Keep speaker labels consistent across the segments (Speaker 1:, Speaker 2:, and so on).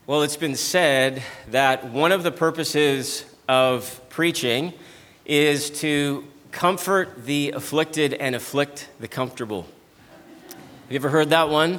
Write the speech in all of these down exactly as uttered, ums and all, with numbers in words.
Speaker 1: Well, it's been said that one of the purposes of preaching is to comfort the afflicted and afflict the comfortable. Have you ever heard that one?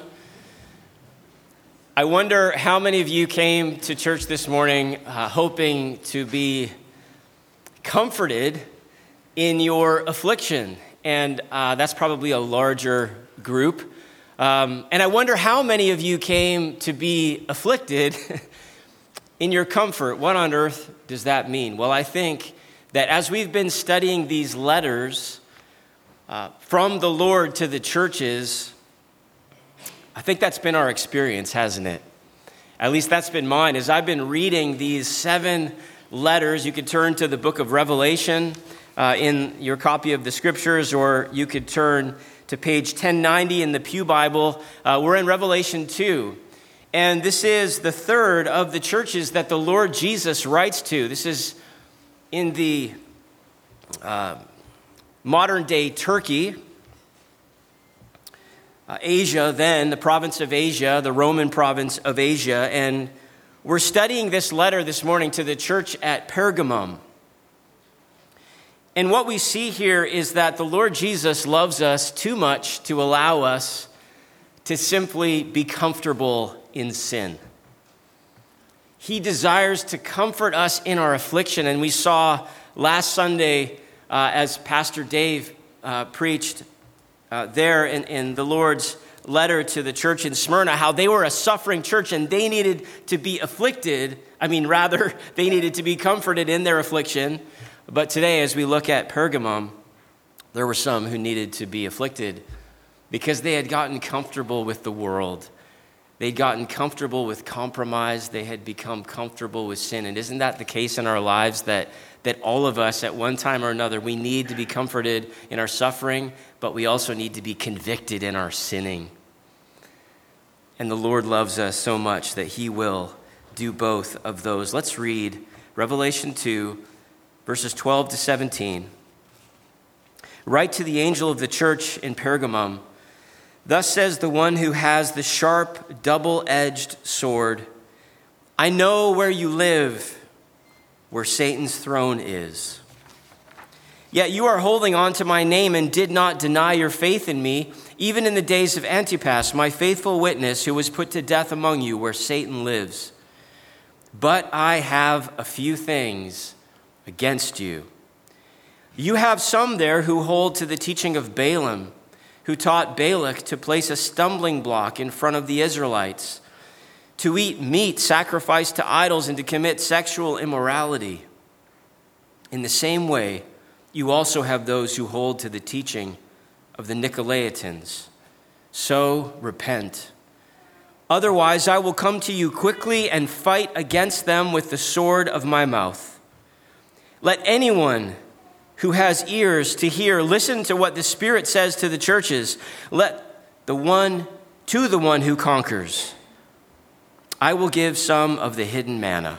Speaker 1: I wonder how many of you came to church this morning uh, hoping to be comforted in your affliction, and uh, that's probably a larger group. Um, and I wonder how many of you came to be afflicted in your comfort. What on earth does that mean? Well, I think that as we've been studying these letters uh, from the Lord to the churches, I think that's been our experience, hasn't it? At least that's been mine. As I've been reading these seven letters, you could turn to the book of Revelation uh, in your copy of the scriptures, or you could turn to page ten ninety in the Pew Bible. Uh, we're in Revelation two. And this is the third of the churches that the Lord Jesus writes to. This is in the uh, modern day Turkey, uh, Asia then, the province of Asia, the Roman province of Asia. And we're studying this letter this morning to the church at Pergamum. And what we see here is that the Lord Jesus loves us too much to allow us to simply be comfortable in sin. He desires to comfort us in our affliction. And we saw last Sunday, uh, as Pastor Dave uh, preached uh, there in, in the Lord's letter to the church in Smyrna, how they were a suffering church and they needed to be afflicted. I mean, rather, they needed to be comforted in their affliction. But today, as we look at Pergamum, there were some who needed to be afflicted because they had gotten comfortable with the world. They'd gotten comfortable with compromise. They had become comfortable with sin. And isn't that the case in our lives, that, that all of us at one time or another, we need to be comforted in our suffering, but we also need to be convicted in our sinning. And the Lord loves us so much that he will do both of those. Let's read Revelation two, verses twelve to seventeen. Write to the angel of the church in Pergamum, thus says the one who has the sharp, double-edged sword, I know where you live, where Satan's throne is. Yet you are holding on to my name and did not deny your faith in me, even in the days of Antipas, my faithful witness, who was put to death among you, where Satan lives. But I have a few things against you. You have some there who hold to the teaching of Balaam, who taught Balak to place a stumbling block in front of the Israelites, to eat meat sacrificed to idols and to commit sexual immorality. In the same way, you also have those who hold to the teaching of the Nicolaitans. So repent. Otherwise, I will come to you quickly and fight against them with the sword of my mouth. Let anyone who has ears to hear listen to what the Spirit says to the churches. Let the one to the one who conquers, I will give some of the hidden manna.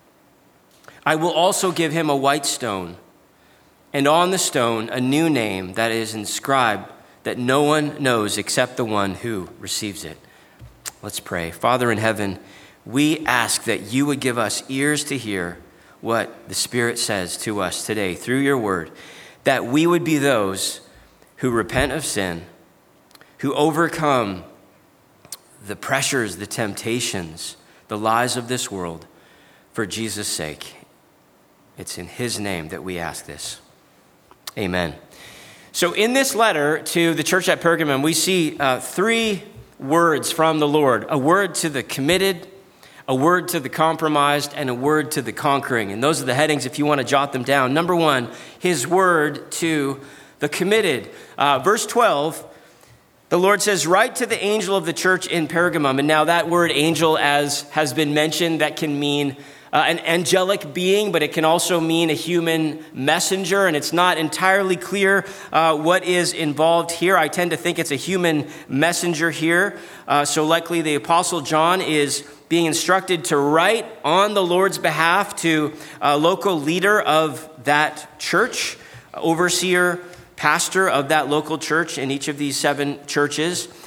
Speaker 1: I will also give him a white stone, and on the stone a new name that is inscribed that no one knows except the one who receives it. Let's pray. Father in heaven, we ask that you would give us ears to hear what the Spirit says to us today through your word, that we would be those who repent of sin, who overcome the pressures, the temptations, the lies of this world for Jesus' sake. It's in his name that we ask this. Amen. So in this letter to the church at Pergamum, we see uh, three words from the Lord: a word to the committed, a word to the compromised, and a word to the conquering. And those are the headings if you want to jot them down. Number one, his word to the committed. Uh, verse twelve, the Lord says, write to the angel of the church in Pergamum. And now that word angel, as has been mentioned, that can mean uh, an angelic being, but it can also mean a human messenger. And it's not entirely clear uh, what is involved here. I tend to think it's a human messenger here. Uh, so likely the Apostle John is being instructed to write on the Lord's behalf to a local leader of that church, overseer, pastor of that local church in each of these seven churches.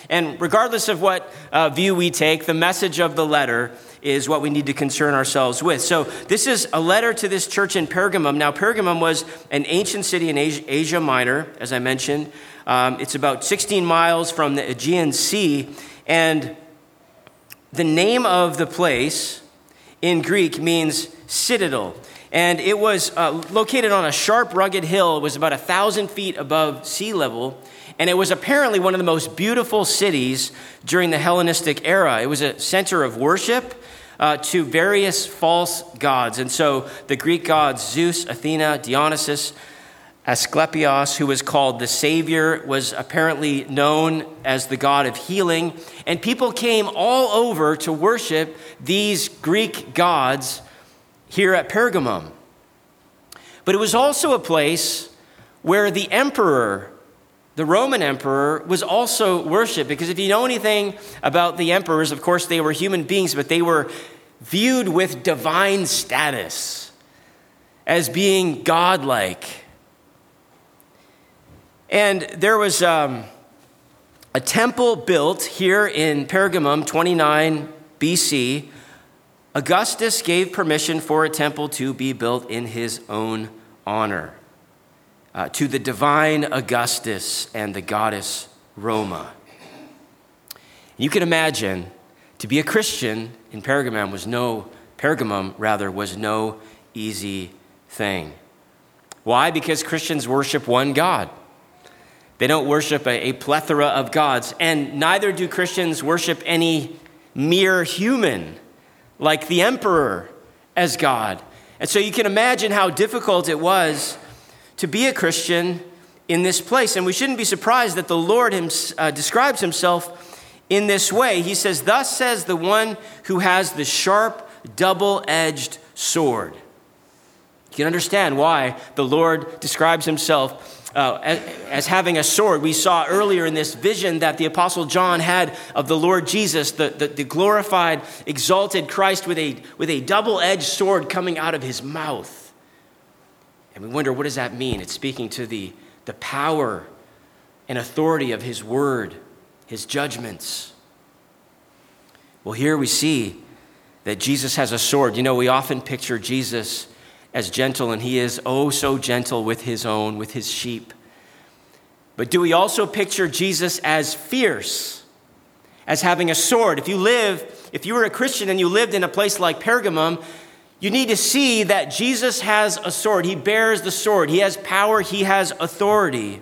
Speaker 1: And regardless of what uh, view we take, the message of the letter is what we need to concern ourselves with. So this is a letter to this church in Pergamum. Now, Pergamum was an ancient city in Asia, Asia Minor, as I mentioned. Um, it's about sixteen miles from the Aegean Sea. And the name of the place in Greek means citadel. And it was uh, located on a sharp, rugged hill. It was about a thousand feet above sea level. And it was apparently one of the most beautiful cities during the Hellenistic era. It was a center of worship uh, to various false gods. And so the Greek gods, Zeus, Athena, Dionysus, Asclepios, who was called the Savior, was apparently known as the god of healing. And people came all over to worship these Greek gods here at Pergamum. But it was also a place where the emperor, the Roman emperor, was also worshipped. Because if you know anything about the emperors, of course, they were human beings, but they were viewed with divine status as being godlike. And there was um, a temple built here in Pergamum, twenty-nine B C. Augustus gave permission for a temple to be built in his own honor uh, to the divine Augustus and the goddess Roma. You can imagine to be a Christian in Pergamum was no Pergamum rather was no easy thing. Why? Because Christians worship one God. They don't worship a, a plethora of gods, and neither do Christians worship any mere human like the emperor as God. And so you can imagine how difficult it was to be a Christian in this place. And we shouldn't be surprised that the Lord him, uh, describes himself in this way. He says, "Thus says the one who has the sharp, double-edged sword." You can understand why the Lord describes himself Uh, as, as having a sword. We saw earlier in this vision that the Apostle John had of the Lord Jesus, the, the, the glorified, exalted Christ with a, with a double-edged sword coming out of his mouth. And we wonder, what does that mean? It's speaking to the, the power and authority of his word, his judgments. Well, here we see that Jesus has a sword. You know, we often picture Jesus as gentle, and he is oh so gentle with his own, with his sheep. But do we also picture Jesus as fierce, as having a sword? If you live, if you were a Christian and you lived in a place like Pergamum, you need to see that Jesus has a sword. He bears the sword. He has power. He has authority.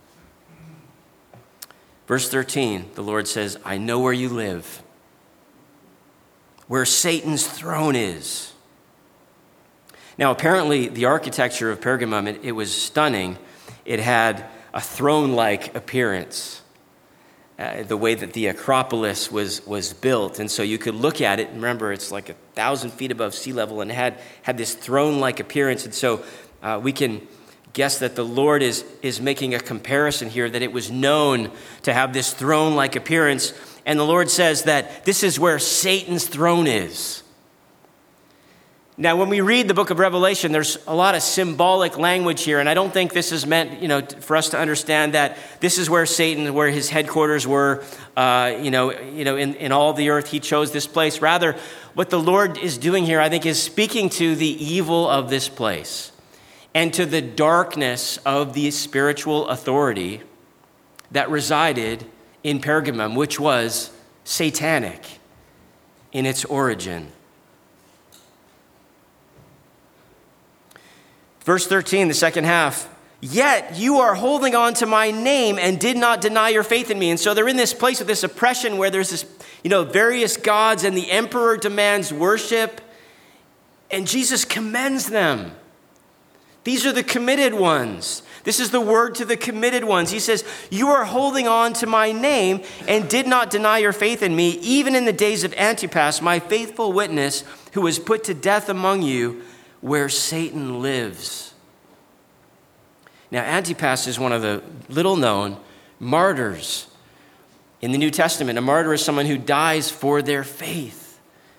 Speaker 1: Verse thirteen, the Lord says, "I know where you live, where Satan's throne is." Now, apparently, the architecture of Pergamum, it, it was stunning. It had a throne-like appearance, uh, the way that the Acropolis was, was built. And so you could look at it, and remember, it's like a thousand feet above sea level, and it had, had this throne-like appearance. And so uh, we can guess that the Lord is, is making a comparison here, that it was known to have this throne-like appearance. And the Lord says that this is where Satan's throne is. Now, when we read the book of Revelation, there's a lot of symbolic language here, and I don't think this is meant, you know, for us to understand that this is where Satan, where his headquarters were, uh, you know, you know, in, in all the earth, he chose this place. Rather, what the Lord is doing here, I think, is speaking to the evil of this place and to the darkness of the spiritual authority that resided in Pergamum, which was satanic in its origin. Verse thirteen, the second half, "Yet you are holding on to my name and did not deny your faith in me." And so they're in this place of this oppression where there's this, you know, various gods, and the emperor demands worship, and Jesus commends them. These are the committed ones. This is the word to the committed ones. He says, "You are holding on to my name and did not deny your faith in me, even in the days of Antipas, my faithful witness, who was put to death among you, where Satan lives." Now, Antipas is one of the little-known martyrs in the New Testament. A martyr is someone who dies for their faith.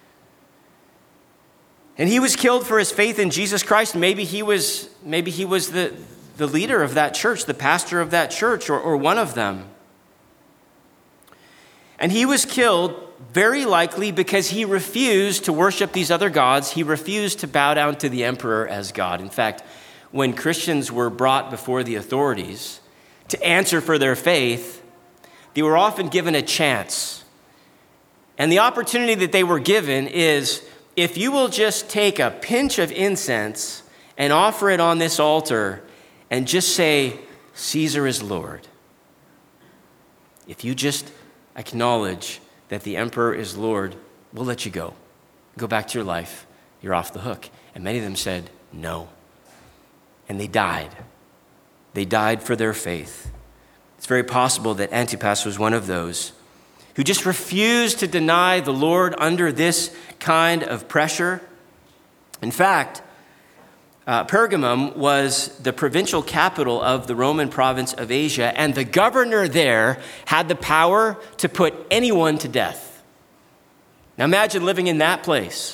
Speaker 1: And he was killed for his faith in Jesus Christ. Maybe he was, maybe he was the, the leader of that church, the pastor of that church, or, or one of them. And he was killed very likely because he refused to worship these other gods. He refused to bow down to the emperor as God. In fact, when Christians were brought before the authorities to answer for their faith, they were often given a chance. And the opportunity that they were given is, if you will just take a pinch of incense and offer it on this altar and just say, Caesar is Lord. If you just acknowledge that the emperor is Lord, we'll let you go. Go back to your life. You're off the hook. And many of them said, no. And they died. They died for their faith. It's very possible that Antipas was one of those who just refused to deny the Lord under this kind of pressure. In fact, uh, Pergamum was the provincial capital of the Roman province of Asia, and the governor there had the power to put anyone to death. Now imagine living in that place.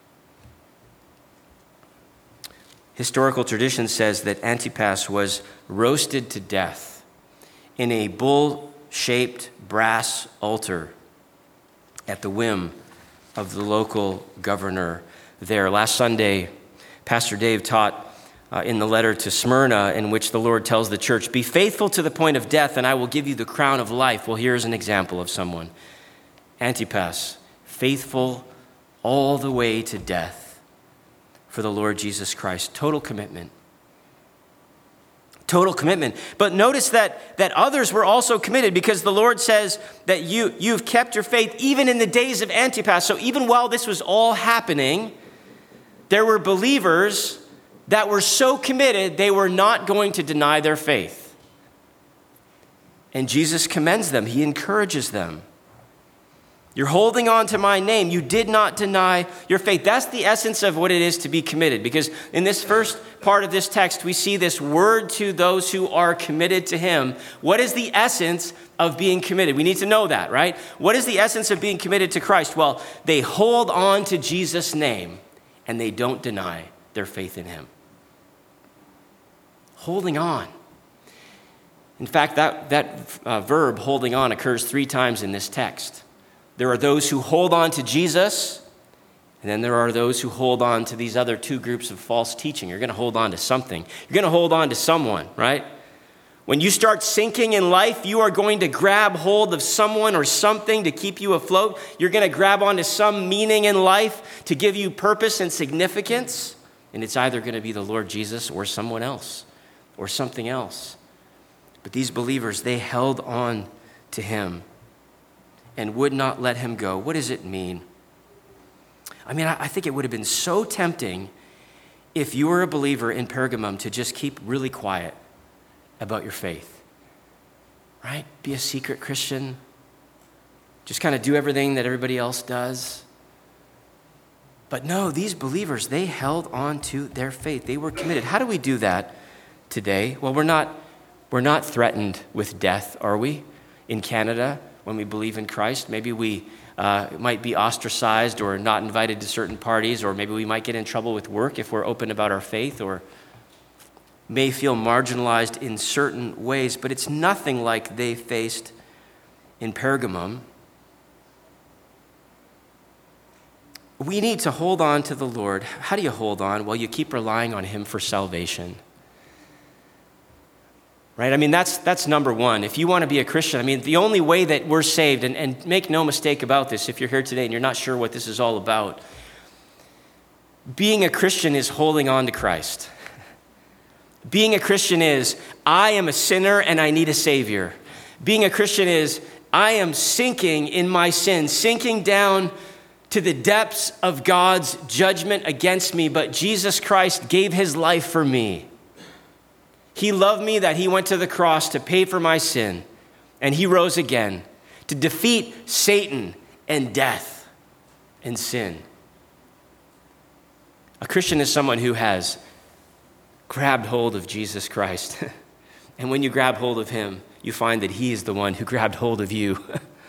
Speaker 1: Historical tradition says that Antipas was roasted to death in a bull-shaped brass altar at the whim of the local governor there. Last Sunday, Pastor Dave taught uh, in the letter to Smyrna, in which the Lord tells the church, be faithful to the point of death, and I will give you the crown of life. Well, here's an example of someone. Antipas, faithful all the way to death for the Lord Jesus Christ. Total commitment. Total commitment. But notice that, that others were also committed, because the Lord says that you, you've kept your faith even in the days of Antipas. So even while this was all happening, there were believers that were so committed they were not going to deny their faith. And Jesus commends them. He encourages them. You're holding on to my name. You did not deny your faith. That's the essence of what it is to be committed. Because in this first part of this text, we see this word to those who are committed to him. What is the essence of being committed? We need to know that, right? What is the essence of being committed to Christ? Well, they hold on to Jesus' name and they don't deny their faith in him. Holding on. In fact, that, that uh, verb, holding on, occurs three times in this text. There are those who hold on to Jesus, and then there are those who hold on to these other two groups of false teaching. You're going to hold on to something. You're going to hold on to someone, right? When you start sinking in life, you are going to grab hold of someone or something to keep you afloat. You're going to grab onto some meaning in life to give you purpose and significance, and it's either going to be the Lord Jesus or someone else or something else. But these believers, they held on to him and would not let him go. What does it mean? I mean, I think it would have been so tempting if you were a believer in Pergamum to just keep really quiet about your faith, right? Be a secret Christian. Just kind of do everything that everybody else does. But no, these believers, they held on to their faith. They were committed. How do we do that today? Well, we're not, we're not threatened with death, are we, in Canada? When we believe in Christ, maybe we uh, might be ostracized or not invited to certain parties, or maybe we might get in trouble with work if we're open about our faith, or may feel marginalized in certain ways, but it's nothing like they faced in Pergamum. We need to hold on to the Lord. How do you hold on? Well, you keep relying on him for salvation. Right? I mean, that's that's number one. If you want to be a Christian, I mean, the only way that we're saved, and, and make no mistake about this, if you're here today and you're not sure what this is all about, being a Christian is holding on to Christ. Being a Christian is, I am a sinner and I need a Savior. Being a Christian is, I am sinking in my sin, sinking down to the depths of God's judgment against me, but Jesus Christ gave his life for me. He loved me that he went to the cross to pay for my sin, and he rose again to defeat Satan and death and sin. A Christian is someone who has grabbed hold of Jesus Christ. And when you grab hold of him, you find that he is the one who grabbed hold of you.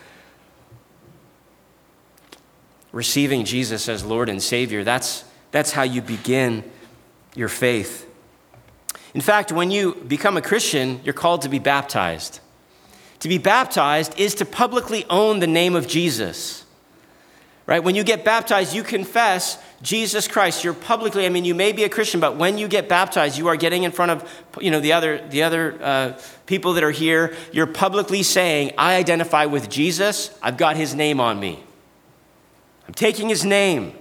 Speaker 1: Receiving Jesus as Lord and Savior, that's, that's how you begin your faith. In fact, when you become a Christian, you're called to be baptized. To be baptized is to publicly own the name of Jesus, right? When you get baptized, you confess Jesus Christ. You're publicly, I mean, you may be a Christian, but when you get baptized, you are getting in front of, you know, the other, the other uh, people that are here. You're publicly saying, I identify with Jesus. I've got his name on me. I'm taking his name.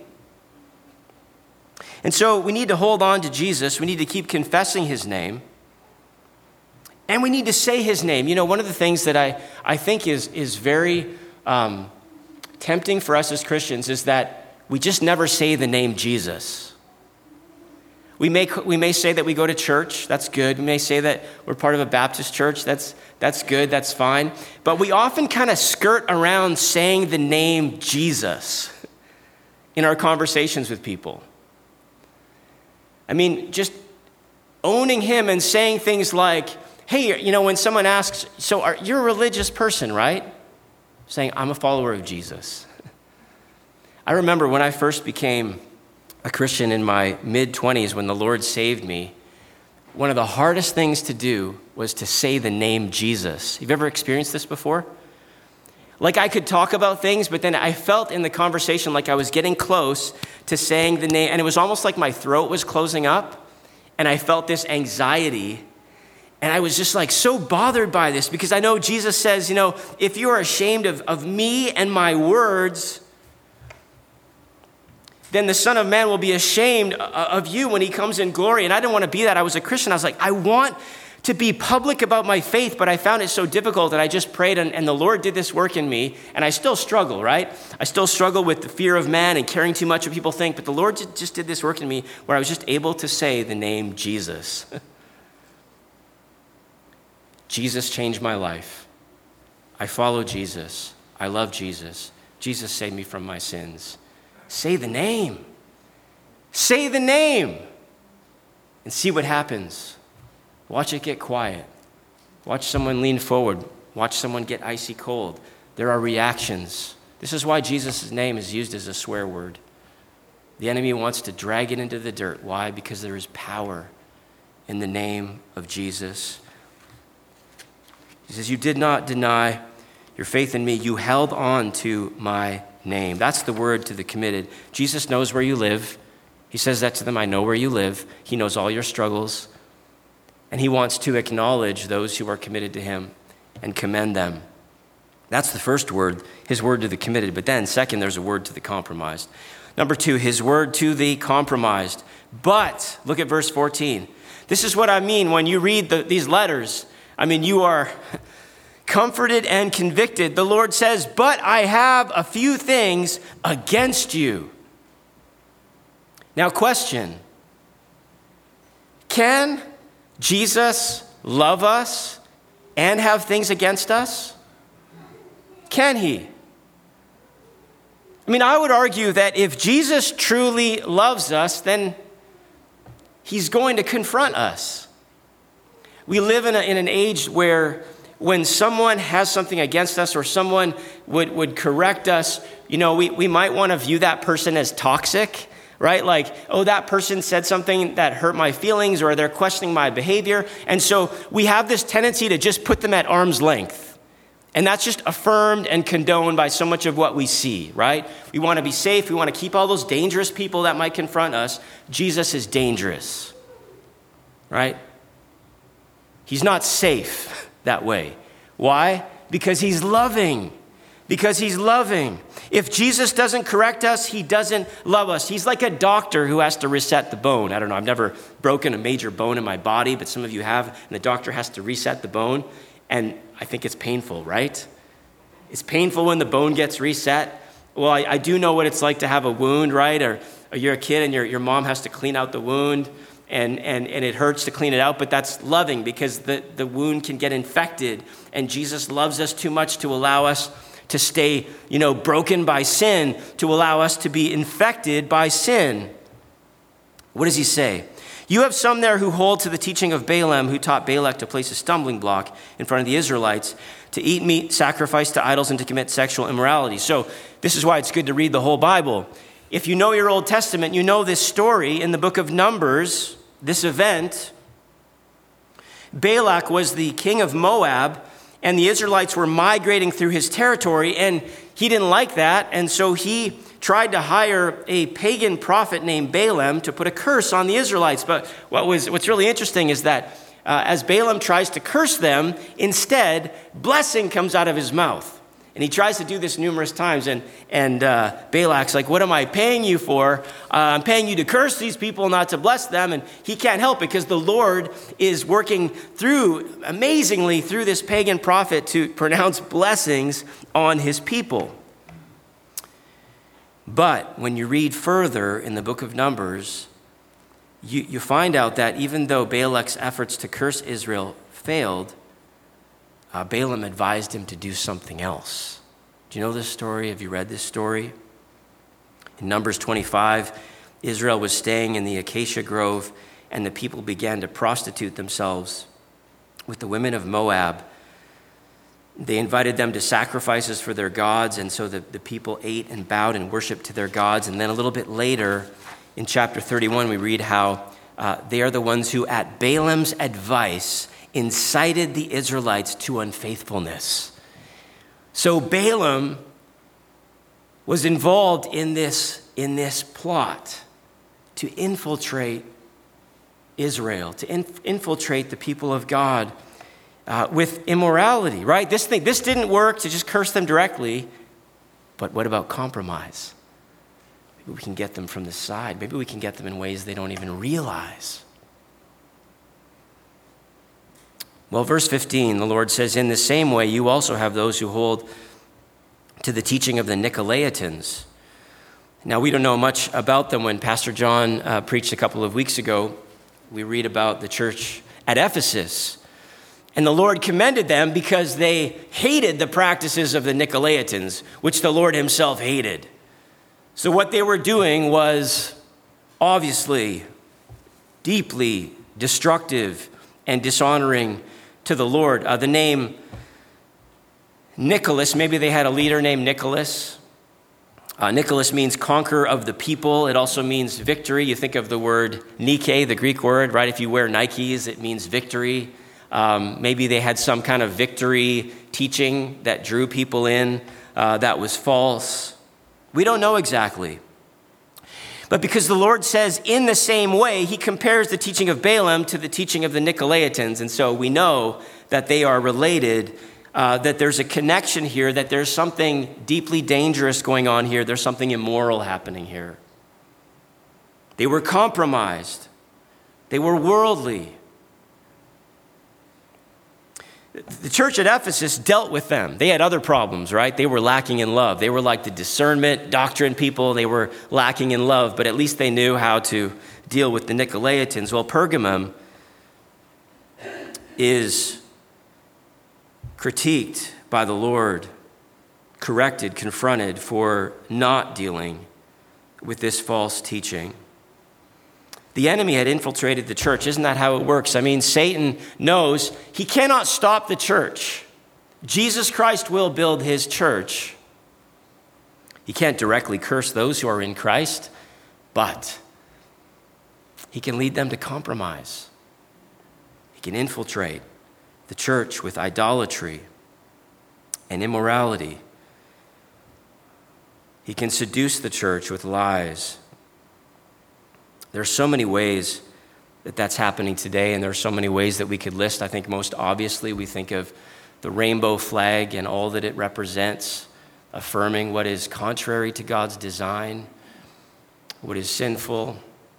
Speaker 1: And so we need to hold on to Jesus. We need to keep confessing his name. And we need to say his name. You know, one of the things that I, I think is, is very um, tempting for us as Christians is that we just never say the name Jesus. We may, we may say that we go to church. That's good. We may say that we're part of a Baptist church. That's, that's good. That's fine. But we often kind of skirt around saying the name Jesus in our conversations with people. I mean, just owning him and saying things like, hey, you know, when someone asks, so are, you're a religious person, right? Saying, I'm a follower of Jesus. I remember when I first became a Christian in my mid-twenties, when the Lord saved me, one of the hardest things to do was to say the name Jesus. You've ever experienced this before? Like I could talk about things, but then I felt in the conversation like I was getting close to saying the name, and it was almost like my throat was closing up, and I felt this anxiety. And I was just like so bothered by this because I know Jesus says, you know, if you are ashamed of, of me and my words, then the Son of Man will be ashamed of you when he comes in glory. And I didn't want to be that. I was a Christian. I was like, I want to be public about my faith, but I found it so difficult that I just prayed and, and the Lord did this work in me. And I still struggle, right? I still struggle with the fear of man and caring too much what people think. But the Lord just did this work in me where I was just able to say the name Jesus. Jesus changed my life. I follow Jesus. I love Jesus. Jesus saved me from my sins. Say the name. Say the name. And see what happens. Watch it get quiet. Watch someone lean forward. Watch someone get icy cold. There are reactions. This is why Jesus' name is used as a swear word. The enemy wants to drag it into the dirt. Why? Because there is power in the name of Jesus. He says, you did not deny your faith in me. You held on to my name. That's the word to the committed. Jesus knows where you live. He says that to them. I know where you live. He knows all your struggles. And he wants to acknowledge those who are committed to him and commend them. That's the first word, his word to the committed. But then second, there's a word to the compromised. Number two, his word to the compromised. But, look at verse fourteen. This is what I mean when you read the, these letters. I mean, you are comforted and convicted. The Lord says, but I have a few things against you. Now, question. Can Jesus love us and have things against us? Can he? I mean, I would argue that if Jesus truly loves us, then he's going to confront us. We live in, a, in an age where when someone has something against us or someone would, would correct us, you know, we, we might want to view that person as toxic, right? Like, oh, that person said something that hurt my feelings or they're questioning my behavior. And so we have this tendency to just put them at arm's length. And that's just affirmed and condoned by so much of what we see, right? We want to be safe. We want to keep all those dangerous people that might confront us. Jesus is dangerous, right? He's not safe that way. Why? Because he's loving. Because he's loving. If Jesus doesn't correct us, he doesn't love us. He's like a doctor who has to reset the bone. I don't know, I've never broken a major bone in my body, but some of you have, and the doctor has to reset the bone, and I think it's painful, right? It's painful when the bone gets reset. Well, I, I do know what it's like to have a wound, right? Or, or you're a kid and your, your mom has to clean out the wound, and, and, and it hurts to clean it out, but that's loving because the, the wound can get infected, and Jesus loves us too much to allow us to stay, you know, broken by sin, to allow us to be infected by sin. What does he say? You have some there who hold to the teaching of Balaam, who taught Balak to place a stumbling block in front of the Israelites, to eat meat sacrificed to idols and to commit sexual immorality. So this is why it's good to read the whole Bible. If you know your Old Testament, you know this story in the book of Numbers, this event. Balak was the king of Moab, and the Israelites were migrating through his territory, and he didn't like that, and so he tried to hire a pagan prophet named Balaam to put a curse on the Israelites. But what was what's really interesting is that uh, as Balaam tries to curse them, instead, blessing comes out of his mouth. And he tries to do this numerous times, and, and uh, Balak's like, what am I paying you for? Uh, I'm paying you to curse these people, not to bless them. And he can't help because the Lord is working through, amazingly, through this pagan prophet to pronounce blessings on his people. But when you read further in the book of Numbers, you, you find out that even though Balak's efforts to curse Israel failed, Uh, Balaam advised him to do something else. Do you know this story? Have you read this story? In Numbers twenty-five, Israel was staying in the acacia grove, and the people began to prostitute themselves with the women of Moab. They invited them to sacrifices for their gods, and so the, the people ate and bowed and worshiped to their gods. And then a little bit later, in chapter thirty-one, we read how uh, they are the ones who, at Balaam's advice, incited the Israelites to unfaithfulness. So Balaam was involved in this, in this plot to infiltrate Israel, to inf- infiltrate the people of God uh, with immorality, right? This thing, this didn't work to just curse them directly, but what about compromise? Maybe we can get them from the side. Maybe we can get them in ways they don't even realize. Well, verse fifteen, the Lord says, in the same way, you also have those who hold to the teaching of the Nicolaitans. Now, we don't know much about them. When Pastor John uh, preached a couple of weeks ago, we read about the church at Ephesus. And the Lord commended them because they hated the practices of the Nicolaitans, which the Lord himself hated. So what they were doing was obviously deeply destructive and dishonoring to the Lord. Uh, the name Nicholas, maybe they had a leader named Nicholas. Uh, Nicholas means conqueror of the people. It also means victory. You think of the word Nike, the Greek word, right? If you wear Nikes, it means victory. Um, maybe they had some kind of victory teaching that drew people in uh, that was false. We don't know exactly. But because the Lord says in the same way, he compares the teaching of Balaam to the teaching of the Nicolaitans. And so we know that they are related, uh, that there's a connection here, that there's something deeply dangerous going on here. There's something immoral happening here. They were compromised. They were worldly. The church at Ephesus dealt with them. They had other problems, right? They were lacking in love. They were like the discernment, doctrine people. They were lacking in love, but at least they knew how to deal with the Nicolaitans. Well, Pergamum is critiqued by the Lord, corrected, confronted for not dealing with this false teaching. The enemy had infiltrated the church. Isn't that how it works? I mean, Satan knows he cannot stop the church. Jesus Christ will build his church. He can't directly curse those who are in Christ, but he can lead them to compromise. He can infiltrate the church with idolatry and immorality. He can seduce the church with lies. There are so many ways that that's happening today, and there are so many ways that we could list. I think most obviously we think of the rainbow flag and all that it represents, affirming what is contrary to God's design, what is sinful.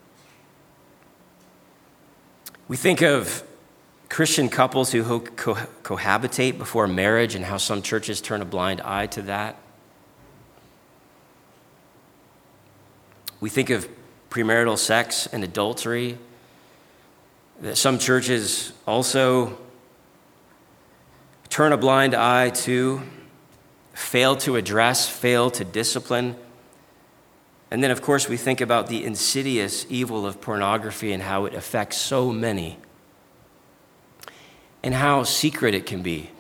Speaker 1: We think of Christian couples who co- cohabitate before marriage and how some churches turn a blind eye to that. We think of premarital sex and adultery, that some churches also turn a blind eye to, fail to address, fail to discipline. And then, of course, we think about the insidious evil of pornography and how it affects so many, and how secret it can be.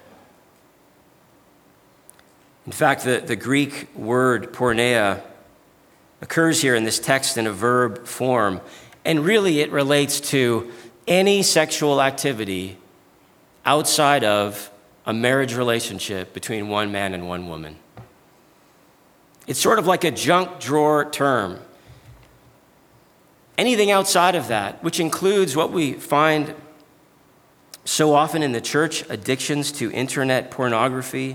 Speaker 1: In fact, the, the Greek word porneia occurs here in this text in a verb form, and really it relates to any sexual activity outside of a marriage relationship between one man and one woman. It's sort of like a junk drawer term. Anything outside of that, which includes what we find so often in the church, addictions to internet pornography.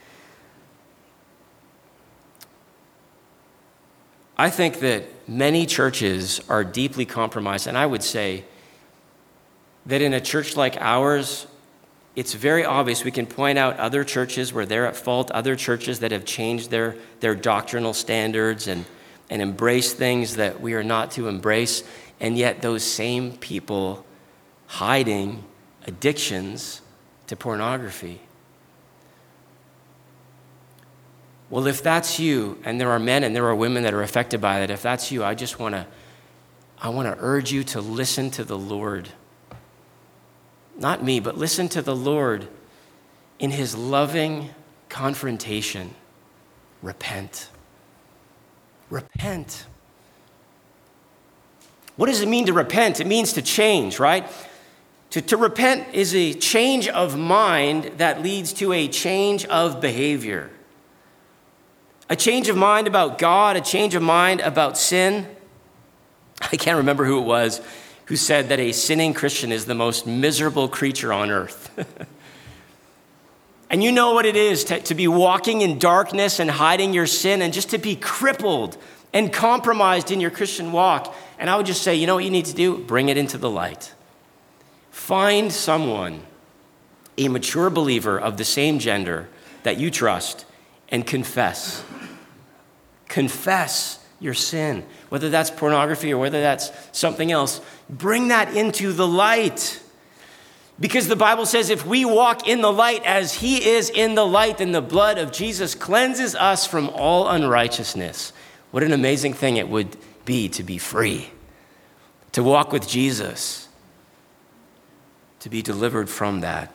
Speaker 1: I think that many churches are deeply compromised, and I would say that in a church like ours, it's very obvious. We can point out other churches where they're at fault, other churches that have changed their, their doctrinal standards and, and embrace things that we are not to embrace, and yet those same people hiding addictions to pornography. Well, if that's you, and there are men and there are women that are affected by that, if that's you, I just want to I want to urge you to listen to the Lord. Not me, but listen to the Lord in his loving confrontation. Repent. Repent. What does it mean to repent? It means to change, right? To, to repent is a change of mind that leads to a change of behavior. A change of mind about God, a change of mind about sin. I can't remember who it was who said that a sinning Christian is the most miserable creature on earth. And you know what it is to, to be walking in darkness and hiding your sin and just to be crippled and compromised in your Christian walk. And I would just say, you know what you need to do? Bring it into the light. Find someone, a mature believer of the same gender that you trust, and confess. Confess your sin, whether that's pornography or whether that's something else. Bring that into the light. Because the Bible says if we walk in the light as he is in the light, then the blood of Jesus cleanses us from all unrighteousness. What an amazing thing it would be to be free, to walk with Jesus, to be delivered from that.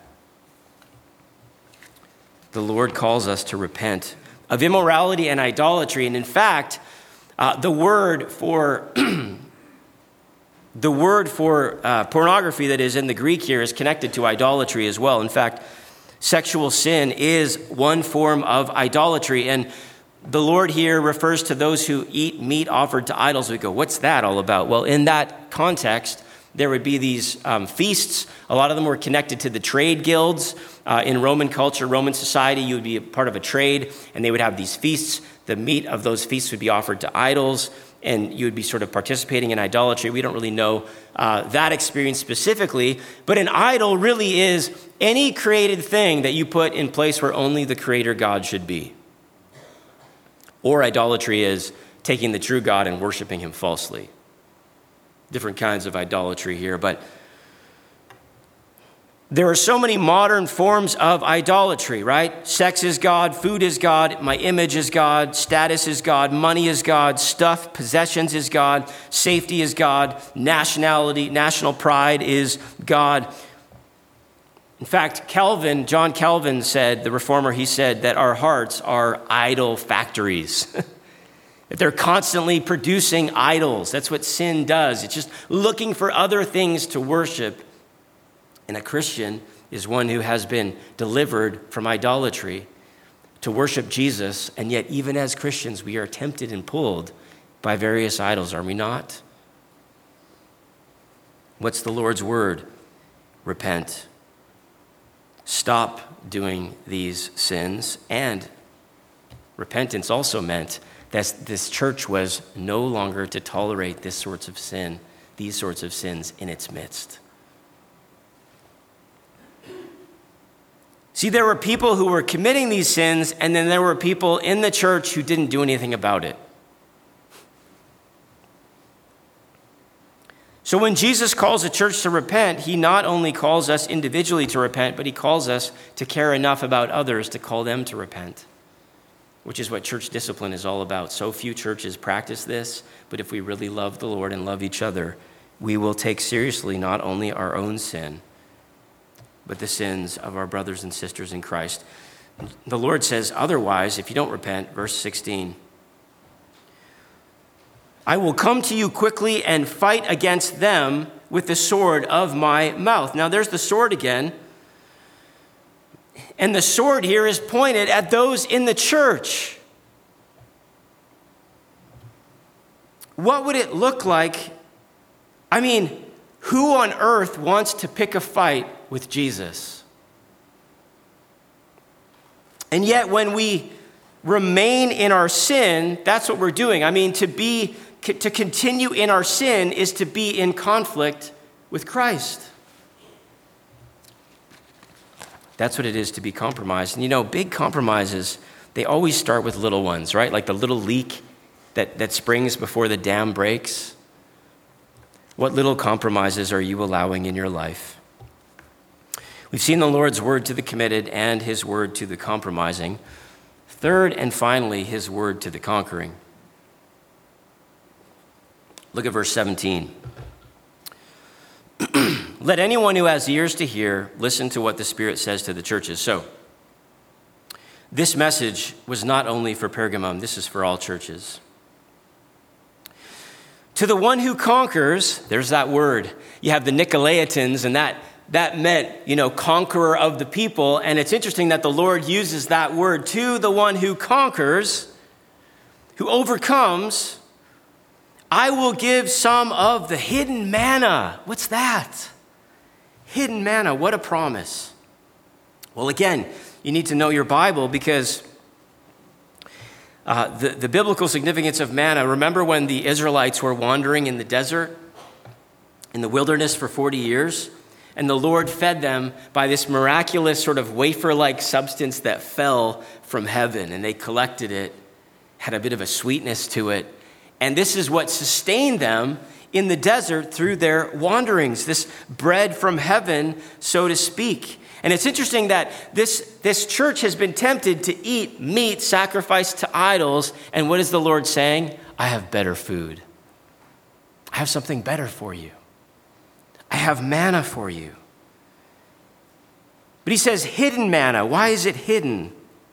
Speaker 1: The Lord calls us to repent of immorality and idolatry. And in fact, uh, the word for the word for uh, pornography that is in the Greek here is connected to idolatry as well. In fact, sexual sin is one form of idolatry. And the Lord here refers to those who eat meat offered to idols. We go, what's that all about? Well, in that context, there would be these um, feasts. A lot of them were connected to the trade guilds. Uh, in Roman culture, Roman society, you would be a part of a trade, and they would have these feasts. The meat of those feasts would be offered to idols, and you would be sort of participating in idolatry. We don't really know uh, that experience specifically, but an idol really is any created thing that you put in place where only the Creator God should be. Or idolatry is taking the true God and worshiping him falsely. Different kinds of idolatry here, but there are so many modern forms of idolatry, right? Sex is God, food is God, my image is God, status is God, money is God, stuff, possessions is God, safety is God, nationality, national pride is God. In fact, Calvin, John Calvin said, the reformer, he said that our hearts are idol factories. That they're constantly producing idols. That's what sin does. It's just looking for other things to worship. And a Christian is one who has been delivered from idolatry to worship Jesus. And yet, even as Christians, we are tempted and pulled by various idols, are we not? What's the Lord's word? Repent. Stop doing these sins. And repentance also meant that this church was no longer to tolerate this sorts of sin, these sorts of sins in its midst. See, there were people who were committing these sins, and then there were people in the church who didn't do anything about it. So when Jesus calls the church to repent, he not only calls us individually to repent, but he calls us to care enough about others to call them to repent, which is what church discipline is all about. So few churches practice this, but if we really love the Lord and love each other, we will take seriously not only our own sin, but the sins of our brothers and sisters in Christ. The Lord says otherwise, if you don't repent, verse sixteen, I will come to you quickly and fight against them with the sword of my mouth. Now there's the sword again. And the sword here is pointed at those in the church. What would it look like? I mean, who on earth wants to pick a fight with Jesus? And yet when we remain in our sin, that's what we're doing. I mean, to be to continue in our sin is to be in conflict with Christ. That's what it is to be compromised. And you know, big compromises, they always start with little ones, right? Like the little leak that, that springs before the dam breaks. What little compromises are you allowing in your life? We've seen the Lord's word to the committed and his word to the compromising. Third and finally, his word to the conquering. Look at verse seventeen. Let anyone who has ears to hear listen to what the Spirit says to the churches. So, this message was not only for Pergamum, this is for all churches. To the one who conquers, there's that word. You have the Nicolaitans, and that, that meant, you know, conqueror of the people. And it's interesting that the Lord uses that word, to the one who conquers, who overcomes, I will give some of the hidden manna. What's that? Hidden manna, what a promise. Well, again, you need to know your Bible because uh, the, the biblical significance of manna, remember when the Israelites were wandering in the desert, in the wilderness for forty years, and the Lord fed them by this miraculous sort of wafer-like substance that fell from heaven, and they collected it, had a bit of a sweetness to it. And this is what sustained them in the desert through their wanderings, this bread from heaven, so to speak. And it's interesting that this, this church has been tempted to eat meat sacrificed to idols. And what is the Lord saying? I have better food. I have something better for you. I have manna for you. But he says hidden manna. Why is it hidden?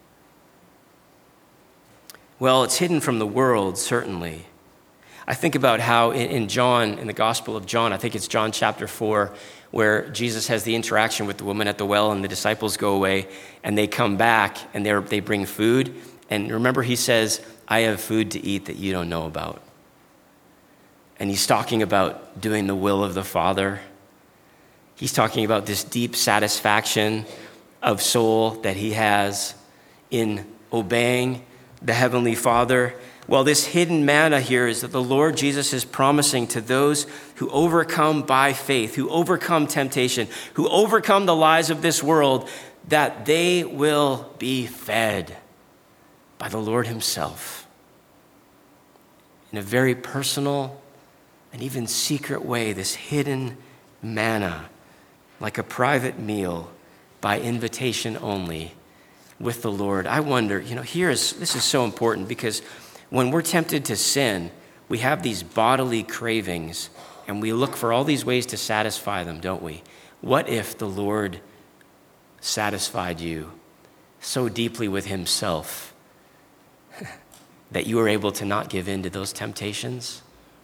Speaker 1: Well, it's hidden from the world, certainly. I think about how in John, in the Gospel of John, I think it's John chapter four, where Jesus has the interaction with the woman at the well and the disciples go away and they come back and they they bring food. And remember, he says, I have food to eat that you don't know about. And he's talking about doing the will of the Father. He's talking about this deep satisfaction of soul that he has in obeying the Heavenly Father. Well, this hidden manna here is that the Lord Jesus is promising to those who overcome by faith, who overcome temptation, who overcome the lies of this world, that they will be fed by the Lord himself in a very personal and even secret way, this hidden manna, like a private meal by invitation only with the Lord. I wonder, you know, here's, this is so important because when we're tempted to sin, we have these bodily cravings and we look for all these ways to satisfy them, don't we? What if the Lord satisfied you so deeply with himself that you were able to not give in to those temptations?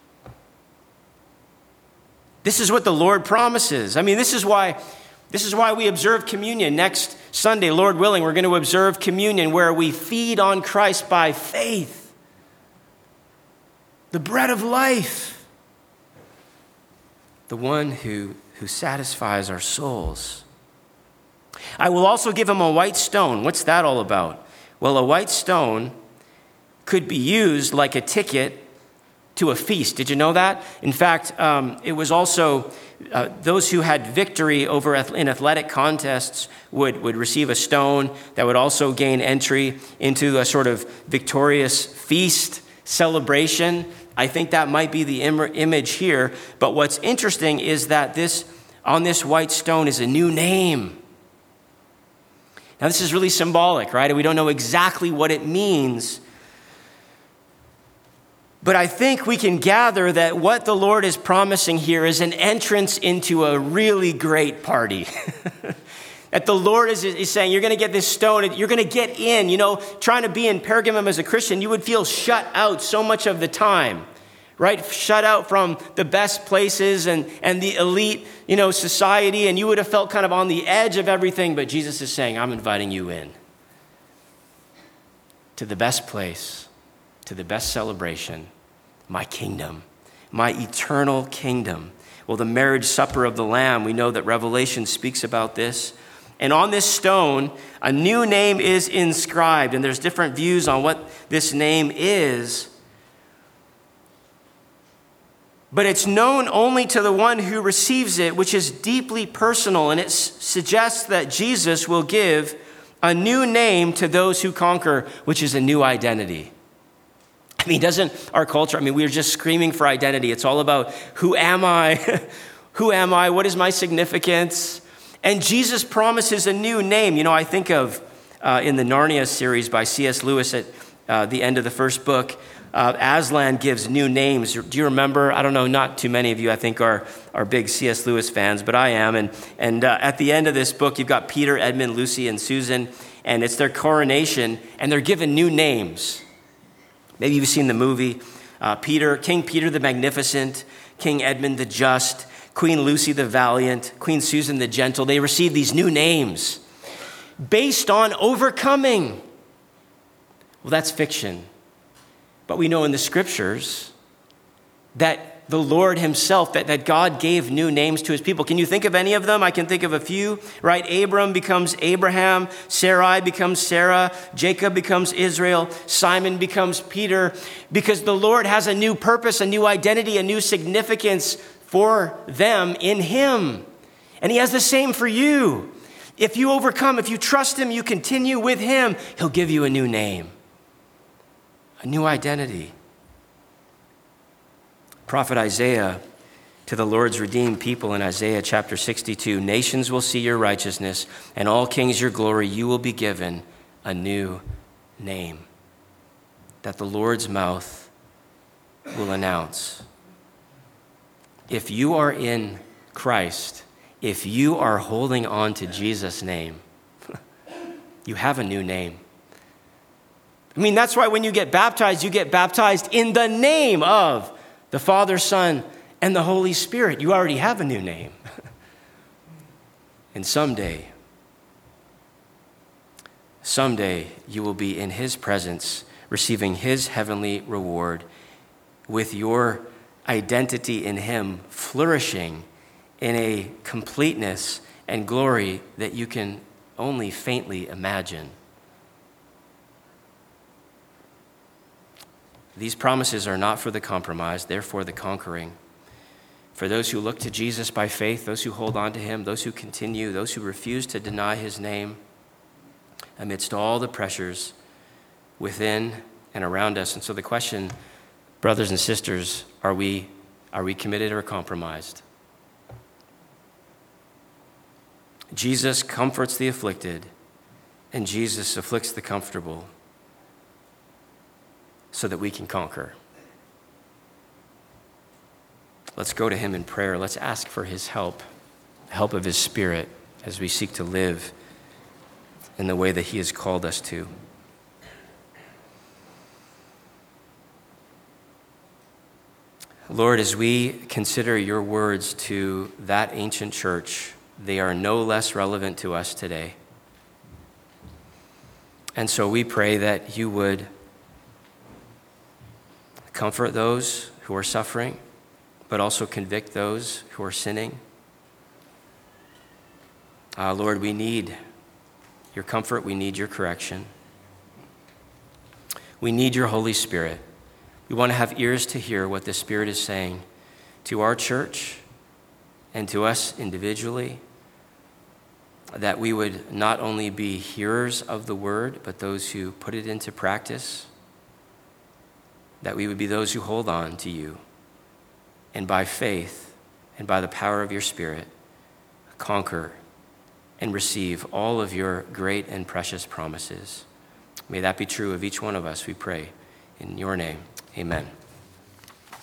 Speaker 1: This is what the Lord promises. I mean, this is why, this is why we observe communion. Next Sunday, Lord willing, we're going to observe communion where we feed on Christ by faith. The bread of life, the one who, who satisfies our souls. I will also give him a white stone. What's that all about? Well, a white stone could be used like a ticket to a feast. Did you know that? In fact, um, it was also uh, those who had victory over in athletic contests would, would receive a stone that would also gain entry into a sort of victorious feast celebration. I think that might be the im- image here. But what's interesting is that this on this white stone is a new name. Now, this is really symbolic, right? We don't know exactly what it means. But I think we can gather that what the Lord is promising here is an entrance into a really great party. That the Lord is, is saying, you're going to get this stone, you're going to get in. You know, trying to be in Pergamum as a Christian, you would feel shut out so much of the time, right? Shut out from the best places and, and the elite, you know, society, and you would have felt kind of on the edge of everything, but Jesus is saying, I'm inviting you in to the best place, to the best celebration, my kingdom, my eternal kingdom. Well, the marriage supper of the Lamb, we know that Revelation speaks about this. And on this stone, a new name is inscribed, and there's different views on what this name is. But it's known only to the one who receives it, which is deeply personal, and it s- suggests that Jesus will give a new name to those who conquer, which is a new identity. I mean, doesn't our culture, I mean, we're just screaming for identity. It's all about who am I? Who am I? What is my significance? And Jesus promises a new name. You know, I think of uh, in the Narnia series by C S Lewis at uh, the end of the first book, uh, Aslan gives new names. Do you remember? I don't know, not too many of you, I think, are, are big C S Lewis fans, but I am. And, and uh, at the end of this book, you've got Peter, Edmund, Lucy, and Susan, and it's their coronation, and they're given new names. Maybe you've seen the movie. Uh, Peter, King Peter the Magnificent, King Edmund the Just, Queen Lucy the Valiant, Queen Susan the Gentle. They received these new names based on overcoming. Well, that's fiction. But we know in the scriptures that the Lord himself, that, that God gave new names to his people. Can you think of any of them? I can think of a few, right? Abram becomes Abraham. Sarai becomes Sarah. Jacob becomes Israel. Simon becomes Peter. Because the Lord has a new purpose, a new identity, a new significance for them in him. And he has the same for you. If you overcome, if you trust him, you continue with him, he'll give you a new name, a new identity. Prophet Isaiah to the Lord's redeemed people in Isaiah chapter sixty-two, nations will see your righteousness, and all kings your glory. You will be given a new name that the Lord's mouth will announce. If you are in Christ, if you are holding on to Jesus' name, you have a new name. I mean, that's why when you get baptized, you get baptized in the name of the Father, Son, and the Holy Spirit. You already have a new name. And someday, someday you will be in his presence, receiving his heavenly reward with your identity in him flourishing in a completeness and glory that you can only faintly imagine. These promises are not for the compromised, they're for the conquering. For those who look to Jesus by faith, those who hold on to him, those who continue, those who refuse to deny his name amidst all the pressures within and around us. And so the question, brothers and sisters, are we, are we committed or compromised? Jesus comforts the afflicted, and Jesus afflicts the comfortable, so that we can conquer. Let's go to him in prayer. Let's ask for his help, the help of his Spirit, as we seek to live in the way that he has called us to. Lord, as we consider your words to that ancient church, they are no less relevant to us today. And so we pray that you would comfort those who are suffering, but also convict those who are sinning. Uh, Lord, we need your comfort. We need your correction. We need your Holy Spirit. We want to have ears to hear what the Spirit is saying to our church and to us individually, that we would not only be hearers of the word, but those who put it into practice, that we would be those who hold on to you, and by faith and by the power of your Spirit, conquer and receive all of your great and precious promises. May that be true of each one of us, we pray. In your name, amen.